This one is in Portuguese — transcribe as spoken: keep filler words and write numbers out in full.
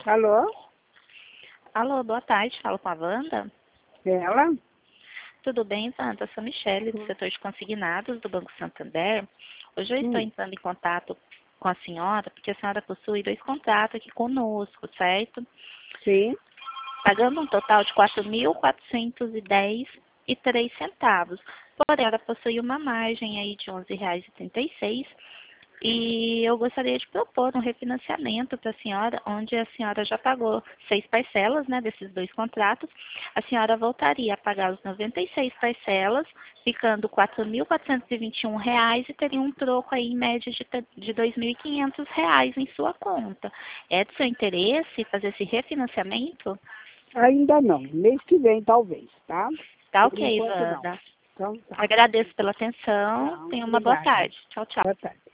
Alô? Alô, boa tarde. Falo com a Wanda. Ela? Tudo bem, Wanda? Eu sou a Michele, do setor de consignados do Banco Santander. Hoje eu estou Hum. entrando em contato com a senhora, porque a senhora possui dois contratos aqui conosco, certo? Sim. Pagando um total de quatro mil quatrocentos e dez reais e três centavos. Porém, ela possui uma margem aí de onze reais e trinta e seis centavos. E eu gostaria de propor um refinanciamento para a senhora, onde a senhora já pagou seis parcelas, né, desses dois contratos. A senhora voltaria a pagar os noventa e seis parcelas, ficando quatro mil quatrocentos e vinte e um reais, e teria um troco aí em média de, de dois mil e quinhentos reais em sua conta. É do seu interesse fazer esse refinanciamento? Ainda não. Mês que vem, talvez, tá? Tá Por ok, enquanto, não. Wanda. Então, tá. Agradeço pela atenção. Não, Tenha uma boa obrigada. tarde. Tchau, tchau. Boa tarde.